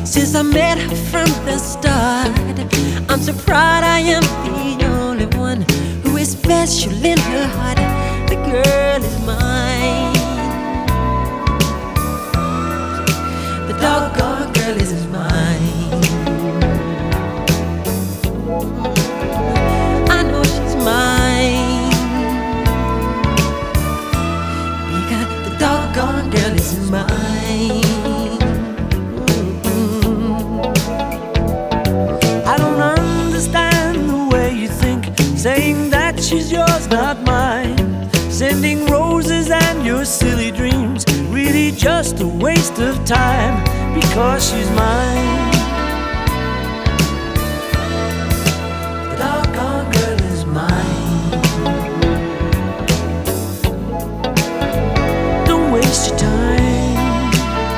Since I met her from the start, I'm so proud I am the only one who is special in her heart. The girl is mine. The doggone girl is mine. I know she's mine, because the doggone girl is mine. Saying that she's yours, not mine. Sending roses and your silly dreams, really just a waste of time, because she's mine. The doggone girl is mine. Don't waste your time,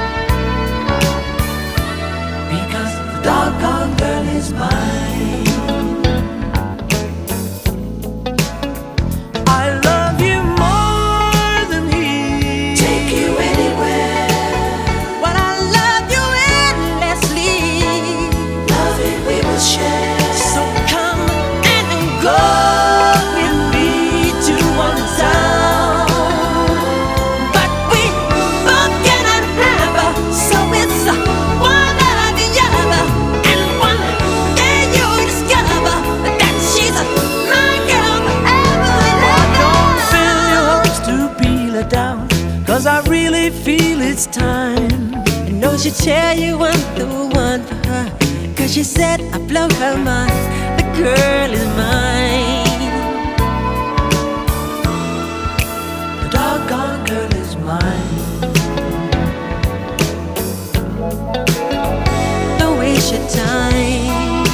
because the doggone girl is mine. Cause I really feel it's time. I know she'll tell you I'm the one for her, cause she said I blow her mind. The girl is mine. The doggone girl is mine. Don't waste your time,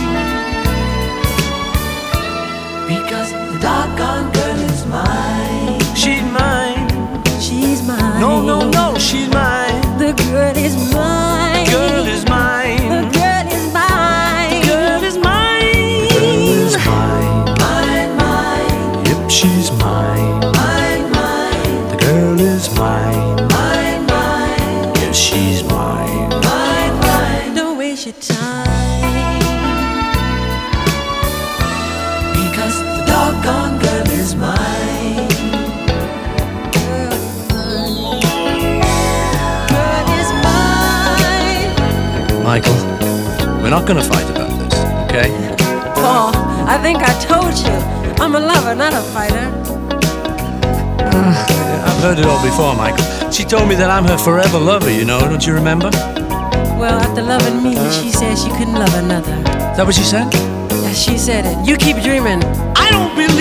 because the doggone girl is mine. She's mine. She's mine. No, no, no, she's mine. The girl is mine. The girl is mine. The girl is mine. The girl is mine. The girl is mine. Mine, mine. Yep, she's mine. Mine, mine. The girl is mine. Mine, mine. Yes, she's mine. Mine, mine. Don't waste your time, because the doggone girl is mine. Michael, we're not gonna fight about this, okay? Paul. I think I told you, I'm a lover, not a fighter. I've heard it all before, Michael. She told me that I'm her forever lover, you know, don't you remember? Well, after loving me, she said she couldn't love another. Is that what she said? Yeah, she said it. You keep dreaming. I don't believe